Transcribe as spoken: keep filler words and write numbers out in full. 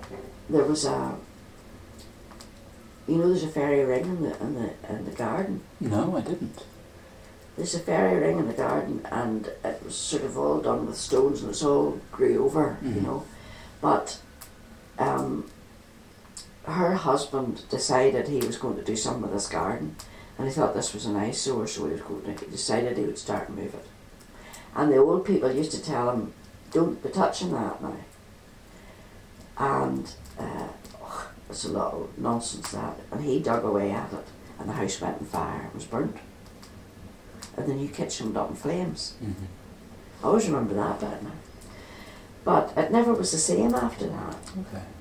there was a, you know, there's a fairy ring in the in the in the garden. No, I didn't. There's a fairy ring in the garden, and it was sort of all done with stones, and it's all grew over, mm-hmm. you know. But um, her husband decided he was going to do something with this garden, and he thought this was an eyesore, so he was going to, he decided he would start and move it. And the old people used to tell him, "Don't be touching that now." And uh, oh, it's a lot of nonsense that. And he dug away at it, and the house went on fire. It was burnt. And the new kitchen went up in flames. Mm-hmm. I always remember that bit now. But it never was the same after that. Okay.